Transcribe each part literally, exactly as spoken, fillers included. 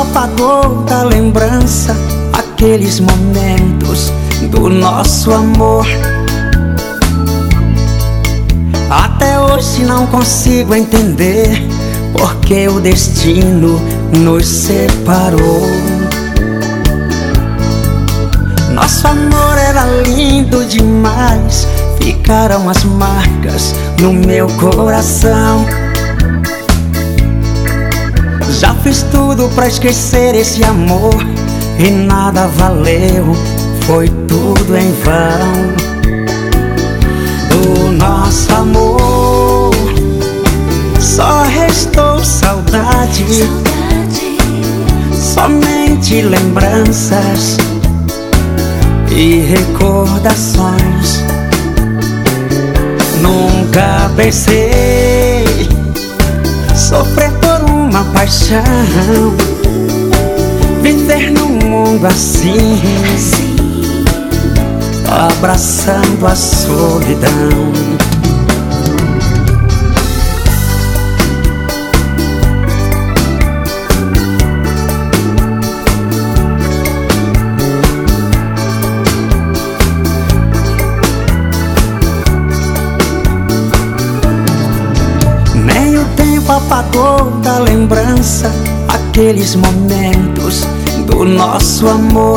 apagou da lembrança aqueles momentos do nosso amor. Até hoje não consigo entender porque o destino nos separou. Nosso amor era lindo demais, ficaram as marcas no meu coração. Já fiz tudo pra esquecer esse amor e nada valeu, foi tudo em vão. Do nosso amor só restou saudade, somente lembranças e recordações. Nunca pensei sofrer por uma paixão, viver num mundo assim, abraçando a solidão. Nem o tempo apagou da lembrança aqueles momentos do nosso amor.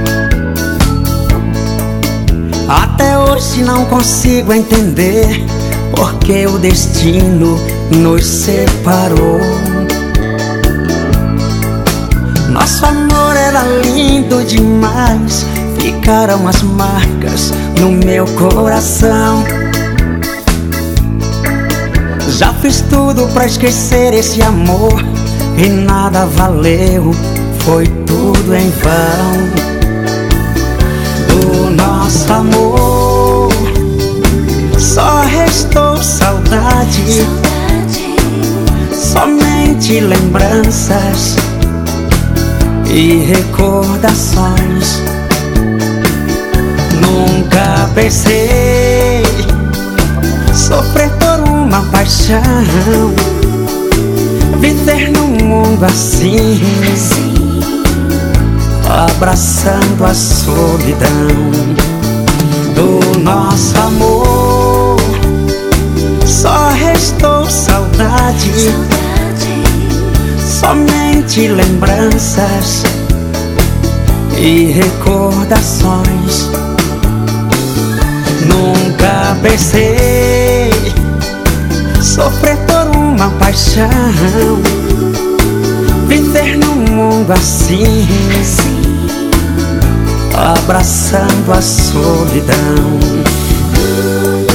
Até hoje não consigo entender porque o destino nos separou. Nosso amor era lindo demais, ficaram as marcas no meu coração. Já fiz tudo pra esquecer esse amor e nada valeu, foi tudo em vão. Do nosso amor só restou saudade, somente lembranças e recordações. Nunca pensei sofrer por uma paixão, viver num mundo assim, abraçando a solidão. Do nosso amor só restou saudade, somente lembranças e recordações. Nunca pensei sofrer por uma paixão, viver num mundo assim, abraçando a solidão.